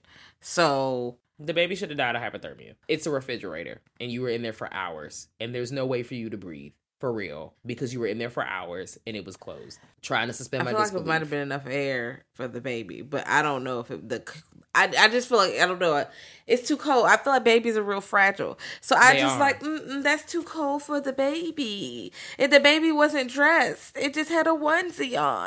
So The baby should have died of hypothermia. It's a refrigerator, and you were in there for hours, and there's no way for you to breathe. For real. Because you were in there for hours, and it was closed. Trying to suspend I my feel like disbelief. it might have been enough air for the baby, but I don't know if it, the. I, I just feel like I don't know. It's too cold. I feel like babies are real fragile, so I They just are. like Mm-mm, that's too cold for the baby. If the baby wasn't dressed, it just had a onesie on.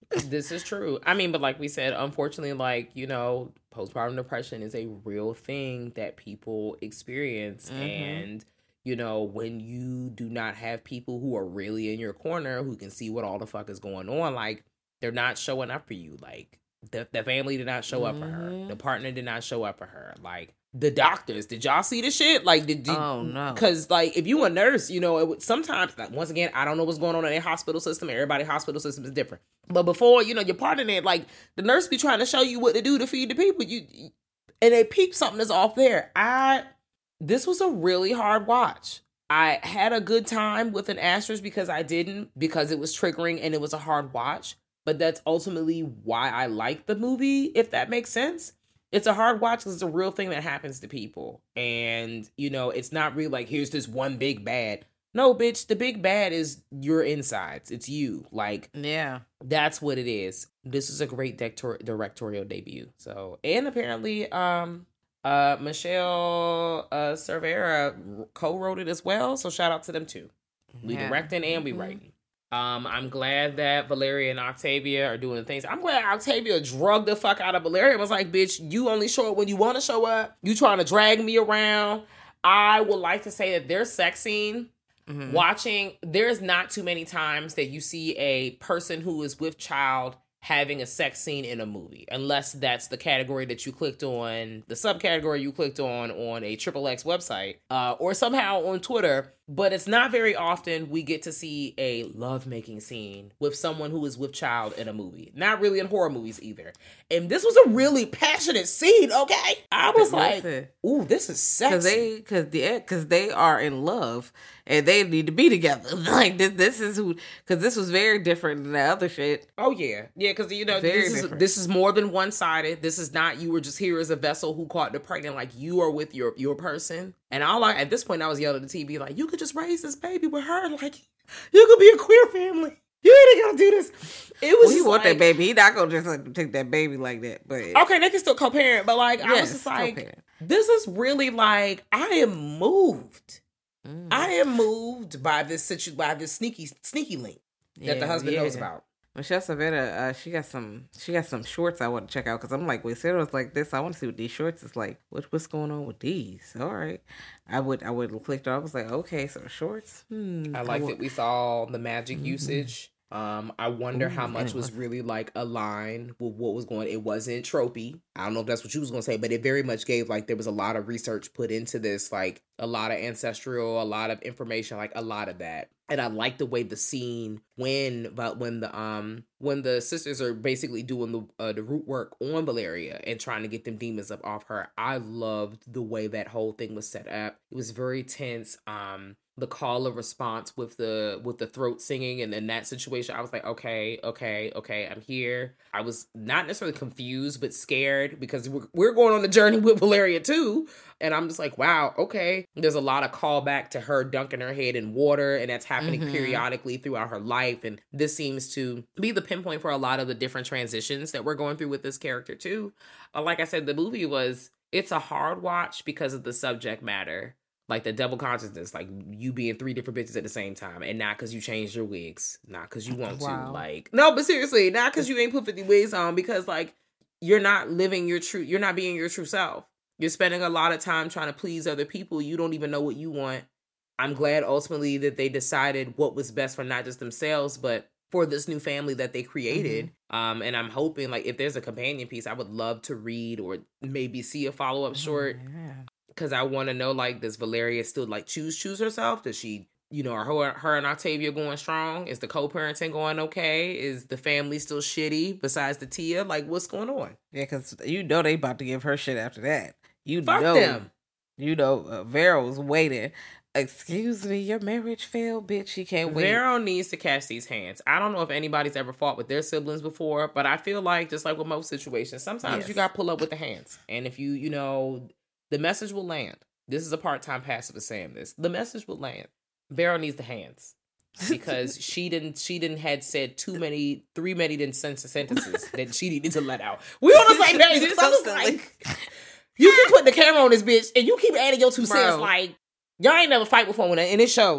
This is true. I mean, but like we said, unfortunately, like, you know, postpartum depression is a real thing that people experience. Mm-hmm. And, you know, when you do not have people who are really in your corner who can see what all the fuck is going on, like, they're not showing up for you. Like, the, the family did not show mm-hmm. up for her. The partner did not show up for her. Like, the doctors, did y'all see the shit? Like, did you? Oh, no. Because, like, if you a nurse, you know, it would, sometimes, like, once again, I don't know what's going on in their hospital system. Everybody's hospital system is different. But before, you know, your partner there, like, the nurse be trying to show you what to do to feed the people. You, and they peep something that's off there. I, this was a really hard watch. I had a good time with an asterisk because I didn't, because it was triggering and it was a hard watch. But that's ultimately why I like the movie, if that makes sense. It's a hard watch because it's a real thing that happens to people. And, you know, it's not really like, here's this one big bad. No, bitch, the big bad is your insides. It's you. Like, yeah, that's what it is. This is a great director- directorial debut. So, and apparently, um, uh, Michelle uh, Cervera co-wrote it as well. So shout out to them too. We yeah. directing and we mm-hmm. writing. Um, I'm glad that Valeria and Octavia are doing things. I'm glad Octavia drugged the fuck out of Valeria and was like, bitch, you only show up when you want to show up. You trying to drag me around. I would like to say that their sex scene, mm-hmm. watching, there's not too many times that you see a person who is with child having a sex scene in a movie, unless that's the category that you clicked on, the subcategory you clicked on on a Triple X website, uh, or somehow on Twitter. But it's not very often we get to see a lovemaking scene with someone who is with child in a movie. Not really in horror movies either. And this was a really passionate scene, okay? I was like, ooh, this is sexy. Because they, cause they, cause they are in love and they need to be together. Like, this This is who, because this was very different than the other shit. Oh, yeah. Yeah, because, you know, this is, this is more than one-sided. This is not you were just here as a vessel who caught the pregnant. Like, you are with your, your person. And all I, at this point, I was yelling at the T V, like, you could just raise this baby with her. Like, you could be a queer family. You ain't gotta do this. It was well, he want like, that baby. He not gonna just like, take that baby like that. But okay, they can still co-parent. But like, yes, I was just like, co-parent. This is really like, I am moved. Mm. I am moved by this situ- by this sneaky sneaky link that yeah, the husband yeah. knows about. Michelle Cervera, uh, she got some. She got some shorts I want to check out because I'm like, wait, Sarah's like this. I want to see what these shorts is like. What what's going on with these? All right, I would I would click on. I was like, okay, so shorts. Hmm, I like that we saw the magic mm-hmm. usage. Um, I wonder Ooh, how much was really like aligned with what was going. It wasn't tropey. I don't know if that's what you was gonna say, but it very much gave like there was a lot of research put into this, like a lot of ancestral, a lot of information, like a lot of that. And I like the way the scene when, but when the um when the sisters are basically doing the uh, the root work on Valeria and trying to get them demons up off her. I loved the way that whole thing was set up. It was very tense. Um, the call and response with the with the throat singing and in that situation, I was like, okay, okay, okay, I'm here. I was not necessarily confused, but scared because we're, we're going on the journey with Valeria too. And I'm just like, wow, okay. There's a lot of callback to her dunking her head in water, and that's happening mm-hmm. periodically throughout her life. And this seems to be the pinpoint for a lot of the different transitions that we're going through with this character too. Uh, like I said, the movie was, it's a hard watch because of the subject matter. Like the double consciousness, like you being three different bitches at the same time, and not because you changed your wigs, not because you want wow. to. Like, no, but seriously, not because you ain't put fifty wigs on, because like you're not living your true, you're not being your true self. You're spending a lot of time trying to please other people. You don't even know what you want. I'm glad ultimately that they decided what was best for not just themselves, but for this new family that they created. Mm-hmm. Um, and I'm hoping like if there's a companion piece, I would love to read or maybe see a follow-up short. Oh, yeah. Because I want to know, like, does Valeria still, like, choose choose herself? Does she, you know, are her, her and Octavia going strong? Is the co-parenting going okay? Is the family still shitty besides the Tia? Like, what's going on? Yeah, because you know they about to give her shit after that. You Fuck know them. You know, uh, Vero was waiting. Excuse me, your marriage failed, bitch. She can't wait. Vero needs to catch these hands. I don't know if anybody's ever fought with their siblings before, but I feel like, just like with most situations, sometimes yes. you got to pull up with the hands. And if you, you know... the message will land. This is a part-time passive of saying this. The message will land. Vero needs the hands because she didn't. She didn't had said too many, three many than sentences that she needed to let out. We on the same page. I was like, you keep putting the camera on this bitch, and you keep adding your two cents. Like y'all ain't never fight before, when and it shows.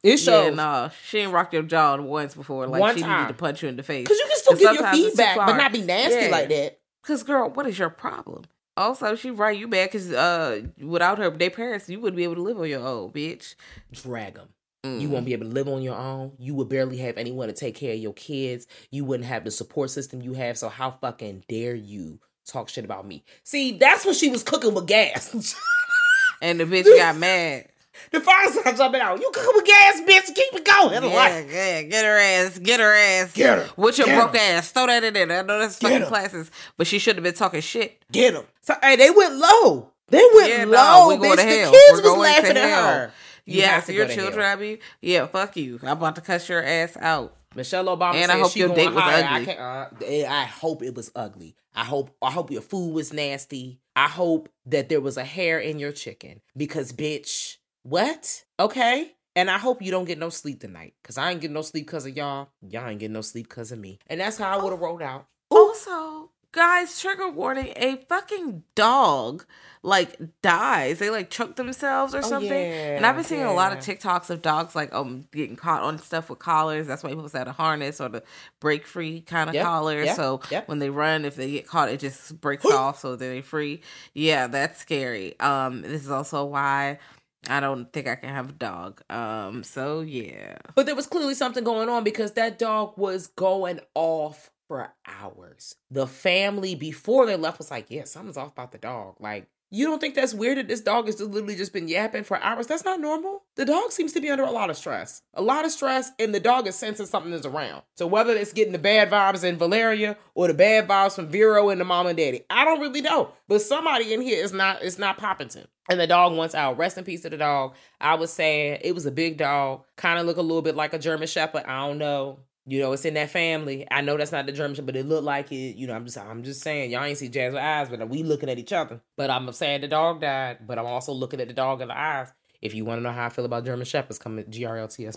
It shows. Yeah, no, she ain't rocked your jaw once before. Like One she time. needed to punch you in the face. Because you can still give your sometimes it's too feedback, but far. not be nasty Yeah. like that. Because, girl, what is your problem? Also, she right you bad because uh, without her, their parents, you wouldn't be able to live on your own, bitch. Drag them. Mm. You won't be able to live on your own. You would barely have anyone to take care of your kids. You wouldn't have the support system you have. So how fucking dare you talk shit about me? See, that's when she was cooking with gas. And the bitch got mad. The fire started jumping out. You cooking with gas, bitch. Keep it going. Yeah, Like, yeah, get her ass, get her ass. Get her. With your Get broke her. ass. Throw that in there. I know that's Get fucking her. classes. But she should have been talking shit. get them. So, hey, they went low. They went Yeah, low, no, we going bitch. to The hell. kids We're was going to laughing at hell. her. You Yeah, have for to your go to hell. children, I mean, yeah, fuck you. I'm about to cuss your ass out. Michelle Obama And said I hope she your going date was higher. ugly. I, can't, uh, eh, I hope it was ugly. I hope I hope your food was nasty. I hope that there was a hair in your chicken. Because, bitch, what? Okay? And I hope you don't get no sleep tonight. Because I ain't getting no sleep because of y'all. Y'all ain't getting no sleep because of me. And that's how I would have rolled out. Also, guys, trigger warning, a fucking dog, like, dies. They, like, choke themselves or Oh, something. yeah, and I've been seeing a lot of yeah. TikToks of dogs, like, um, getting caught on stuff with collars. That's why people say the harness or the break-free kind of Yep, collar. yep, So yep. when they run, if they get caught, it just breaks off so they're free. Yeah, that's scary. Um, this is also why I don't think I can have a dog. Um, so, yeah. But there was clearly something going on because that dog was going off for hours. The family, before they left, was like, yeah, something's off about the dog. Like, you don't think that's weird that this dog has just literally just been yapping for hours? That's not normal. The dog seems to be under a lot of stress. A lot of stress, and the dog is sensing something is around. So whether it's getting the bad vibes in Valeria or the bad vibes from Vero and the mom and daddy, I don't really know. But somebody in here is not, is not popping to. And the dog wants out. Rest in peace to the dog. I was saying it was a big dog. Kind of look a little bit like a German Shepherd. I don't know. You know, it's in that family. I know that's not the German Shepherd, but it looked like it. You know, I'm just I'm just saying, y'all ain't see Jazz with eyes, but we looking at each other. But I'm saying the dog died, but I'm also looking at the dog in the eyes. If you want to know how I feel about German Shepherds, come to G R L T S.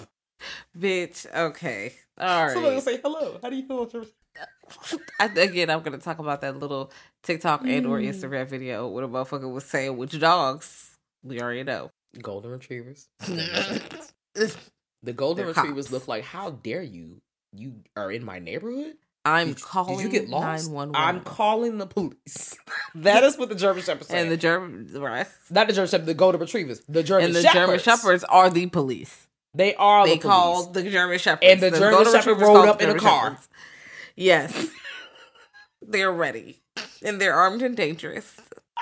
Bitch, okay. All right. Somebody will say, hello, how do you feel about German I, again, I'm going to talk about that little TikTok and or Mm. Instagram video where the motherfucker was saying which dogs. We already know. Golden Retrievers. The Golden They're Retrievers cops. look like, how dare you? You are in my neighborhood? I'm Did you- calling Did you get lost? nine one one. I'm calling the police. That is what the German Shepherds say. And the German, right? Not the German Shepherd, the Golden Retrievers. The German And the Shepherds. German Shepherds are the police. They are They the call police. the German Shepherds. And the German Golden Shepherd Retrievers rolled call up the in a German car. Shepherds. Yes. They're ready. And they're armed and dangerous.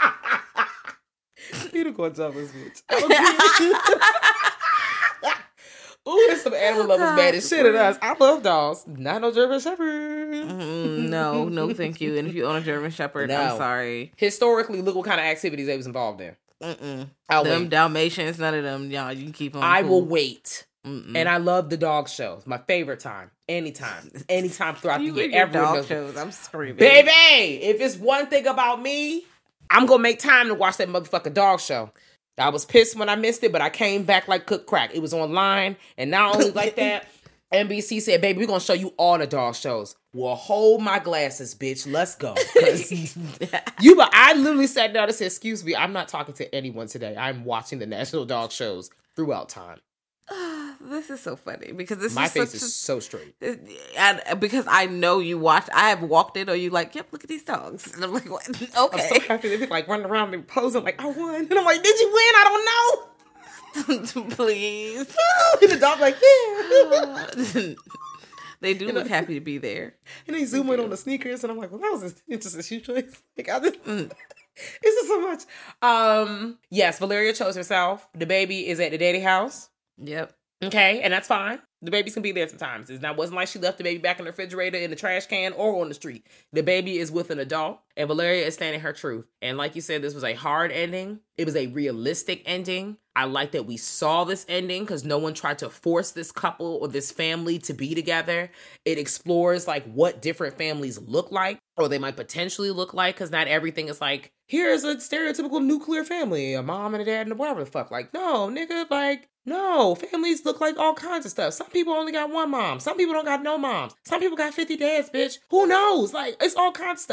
You the one jealous bitch. Ooh, there's some animal lovers God, mad as shit at please. us. I love dogs. Not no German Shepherds. Mm, no, no, thank you. And if you own a German Shepherd, No. I'm sorry. Historically, look what kind of activities they was involved in. Mm-mm. I'll them wait. Dalmatians, none of them. Y'all, you can keep them. I cool. will wait. Mm-mm. And I love the dog shows. My favorite time. Anytime. Anytime throughout you the year. and your Everyone dog knows- shows. I'm screaming. Baby, if it's one thing about me, I'm gonna make time to watch that motherfucking dog show. I was pissed when I missed it, but I came back like cook crack. It was online, and not only like that, N B C said, baby, we're gonna show you all the dog shows. Well, hold my glasses, bitch. Let's go. 'Cause you, but I literally sat down and said, excuse me, I'm not talking to anyone today. I'm watching the national dog shows throughout time. This is so funny because this My is face such is so straight. a, and because I know you watch. I have walked in, or you like, yep, look at these dogs, and I'm like, what? I'm so Okay, happy they be like running around and posing like, I won. And I'm like, did you win? I don't know. please. And the dog like, yeah. They do look happy to be there. And they zoom in on the sneakers, and I'm like, well, that was an interesting shoe choice. Like, I just, Mm. it's just so much. Um, yes, Valeria chose herself. The baby is at the daddy house. Yep. Okay, and that's fine. The babies can be there sometimes. It's not wasn't like she left the baby back in the refrigerator, in the trash can, or on the street. The baby is with an adult, and Valeria is standing her truth. And like you said, this was a hard ending. It was a realistic ending. I like that we saw this ending because no one tried to force this couple or this family to be together. It explores like what different families look like, or they might potentially look like, because not everything is like, here's a stereotypical nuclear family, a mom and a dad and whatever the fuck. Like, no, nigga, like, no, families look like all kinds of stuff. Some people only got one mom. Some people don't got no moms. Some people got fifty dads, bitch. Who knows? Like, it's all kinds of stuff.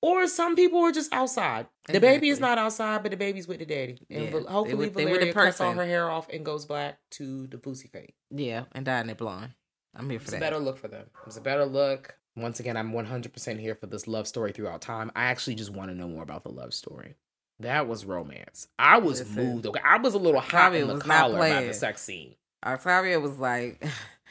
Or some people are just outside. The Exactly. baby is not outside, but the baby's with the daddy. And Yeah, Val- hopefully they with- they with the Valeria cuts all person. her hair off and goes black to the Boosie fade. Yeah, and dyeing it blonde. I'm here for It's that. a better look for them. It's a better look. Once again, I'm one hundred percent here for this love story throughout time. I actually just want to know more about the love story. That was romance. I was Listen, moved. Okay, I was a little hot Octavia in the was not collar about playing. the sex scene. Octavia was like,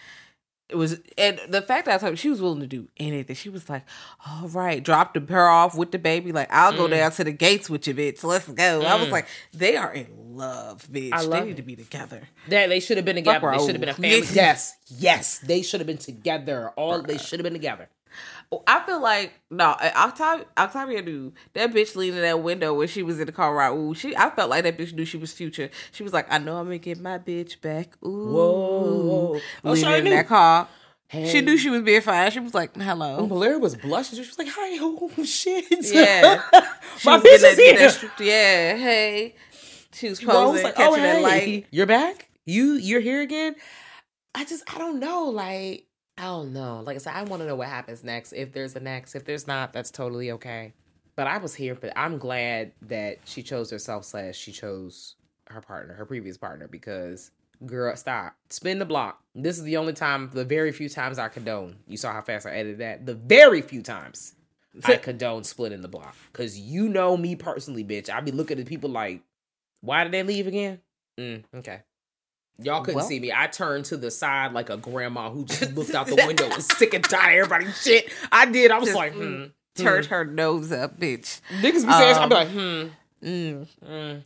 it was, and the fact that I told you she was willing to do anything. She was like, all right, dropped her off with the baby. Like, I'll go Mm. down to the gates with you, bitch. Let's go. I was Mm. like, they are in love, bitch. I love they need it. to be together. That they should have been together. They Fuck should have been a Raoul. family. Yes. Yes, yes, they should have been together. All they should have been together. I feel like no, Octavia, Octavia knew that bitch leaning in that window when she was in the car. Raoul, she, I felt like that bitch knew she was Future. She was like, I know I'm gonna get my bitch back. Ooh, Whoa. Oh, leaning Shawty in knew. that car. Hey. She knew she was being fine. She was like, And hello. Valeria was blushing. She was like, "Hi, oh shit, Yeah. She my was bitch is getting here." that- that- yeah, hey. She was Rose posing, like, catching "Oh, that hey, light. you're back. You, you're here again." I just, I don't know. Like, I don't know. Like I said, I want to know what happens next. If there's a next, if there's not, that's totally okay. But I was here for. I'm glad that she chose herself. Slash, she chose her partner, her previous partner, because girl, stop, spin the block. This is the only time, the very few times I condone. You saw how fast I edited that. The very few times I condone splitting the block, because you know me personally, bitch. I be looking at people like, why did they leave again? Mm, okay. Y'all couldn't Well. see me. I turned to the side like a grandma who just looked out the window and was sick and tired of everybody's shit. I did. I was Just, like, mm, hmm. Turned her nose up, bitch. Niggas be saying, I'll be Um, like, hmm. Mm. Mm.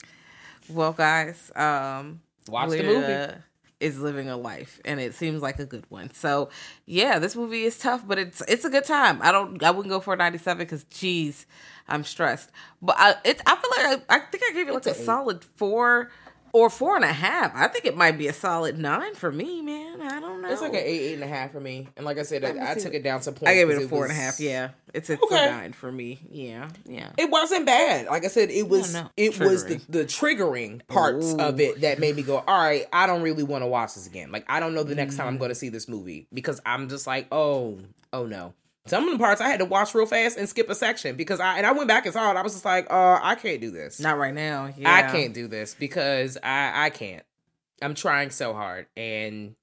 Well, guys, um, Watch the Valeria movie. is living a life, and it seems like a good one. So, yeah, this movie is tough, but it's it's a good time. I don't, I wouldn't go for a ninety-seven because, geez, I'm stressed. But I, it's, I feel like I, I think I gave it like It's a an eight. solid four or four and a half. I think it might be a solid nine for me, man. I don't know. It's like an eight, eight and a half for me. And like I said, Let me I, I see took what- it down to points. I gave it 'cause a four and a was- half. Yeah, it's a Okay. nine for me. Yeah, yeah. It wasn't bad. Like I said, it was no. it was the, Triggering. the triggering parts Ooh. of it that made me go, all right, I don't really want to watch this again. Like I don't know the next time I'm going to see this movie, because I'm just like, oh, oh no. Some of the parts I had to watch real fast and skip a section because I and I went back and saw it. I was just like, uh, I can't do this. Not right now. Yeah. I can't do this because I I can't. I'm trying so hard and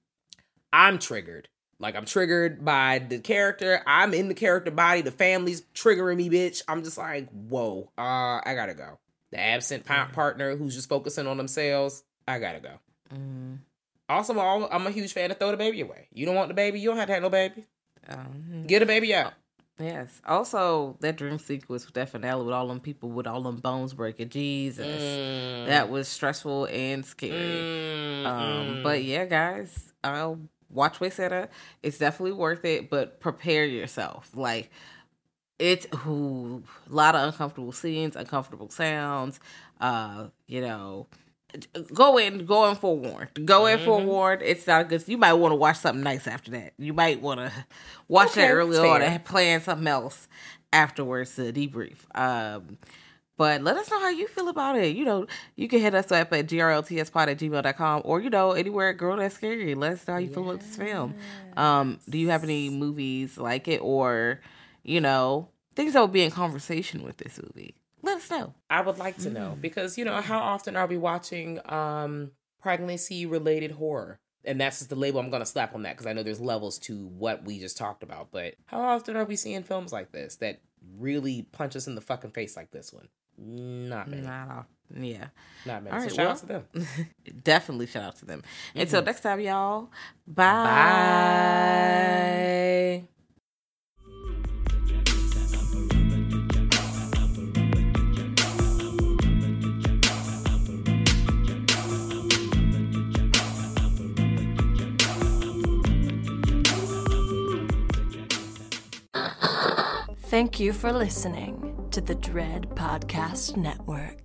I'm triggered. Like I'm triggered by the character. I'm in the character body. The family's triggering me, bitch. I'm just like, whoa, uh, I gotta go. The absent pa- partner who's just focusing on themselves, I gotta go. Mm, Also, I'm I'm a huge fan of throw the baby away. You don't want the baby, you don't have to have no baby. um, Get a baby out. Yes. Also, that dream sequence with that finale with all them people with all them bones breaking. Jesus. Mm. That was stressful and scary. Mm, Um, mm. but yeah, guys, uh, watch Waysetter. It's definitely worth it, but prepare yourself. Like, it's ooh, a lot of uncomfortable scenes, uncomfortable sounds. Uh, you know, go in, go in forewarned. Go in Mhm. forewarned. It's not good. You might want to watch something nice after that. You might want to watch Okay, that early fair. on and plan something else afterwards to debrief. Um, but let us know how you feel about it. You know, you can hit us up at g r l t s pod at gmail dot com or, you know, anywhere at Girl That's Scary. Let us know how you feel about this film. Um, do you have any movies like it, or, you know, things that would be in conversation with this movie? Let us know. I would like to know because, you know, how often are we watching um, pregnancy related horror? And that's just the label I'm going to slap on that because I know there's levels to what we just talked about. But how often are we seeing films like this that really punch us in the fucking face like this one? Not many. Not all. Yeah. Not many. All So right, shout well, out to them. definitely shout out to them. Until next time, y'all. Bye. Bye. Thank you for listening to the Dread Podcast Network.